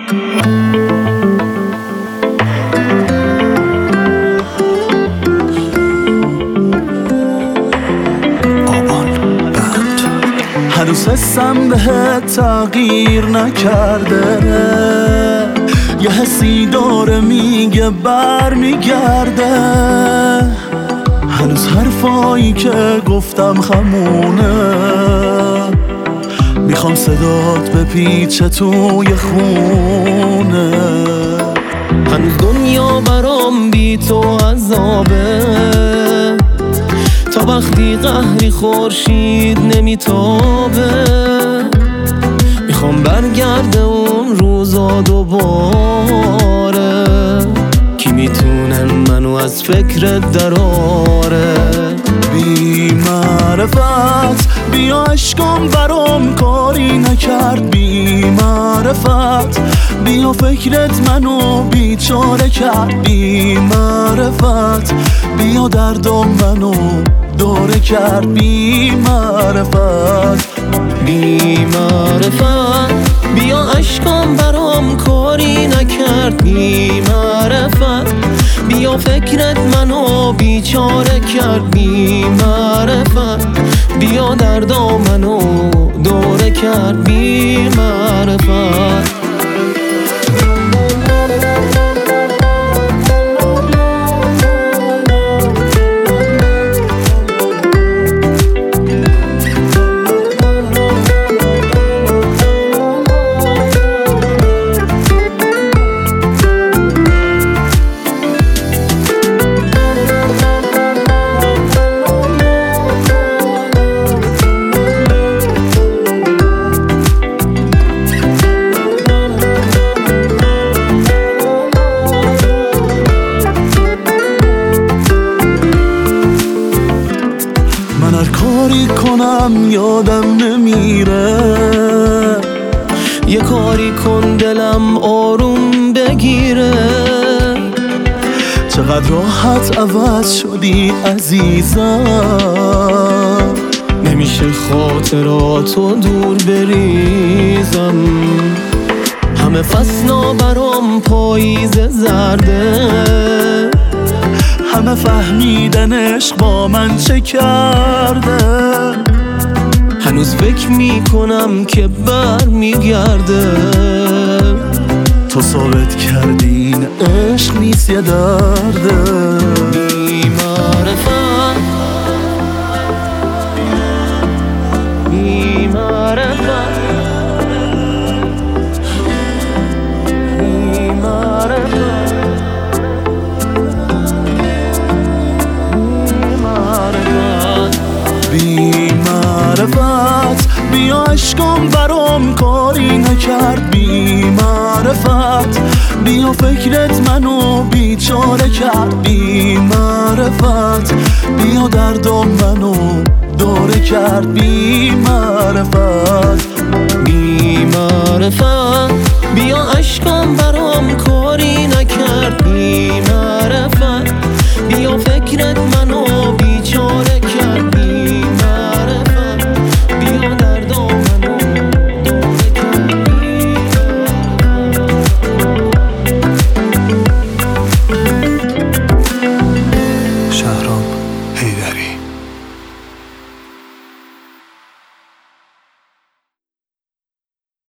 هنوز حسم بهت تغییر نکرده، یه حسی داره میگه بر میگرده. هنوز حرفایی که گفتم خمونه، میخوام صدات بپیچه توی خونه. هنوز دنیا برام بی تو عذابه، تا وقتی قهری خورشید نمیتابه. میخوام برگرده اون روزا دوباره، کی میتونه منو از فکرت دراره. بی معرفت بیا عشقم برام کاری نکرد. بی معرفت بیا فکرت منو بیچاره کرد. بی معرفت بیا دردم منو دوره کرد. بی معرفت بی معرفت بیا عشقم برام کاری نکرد. بی معرفت بیا فکرت منو بیچاره کرد. بی معرفت بیا دردام منو دوره کرد. بی معرفت من هر کاری کنم یادم نمیره. یه کاری کن دلم آروم بگیره. چقدر راحت عوض شدی عزیزم، نمیشه خاطراتو دور بریزم. همه فصلا برام پاییز زرده، همه فهمیدن عشق با من چه کرده. هنوز فکر میکنم که بر میگرده. تو ثابت کردی این عشق نیست یه درده. بی معرفت بی معرفت بی معرفت بی معرفت بیا عشقم برام کاری نکرد. بی معرفت بیا فکرت منو بیچاره کرد. بی معرفت بیا دردم منو دوره کرد. بی معرفت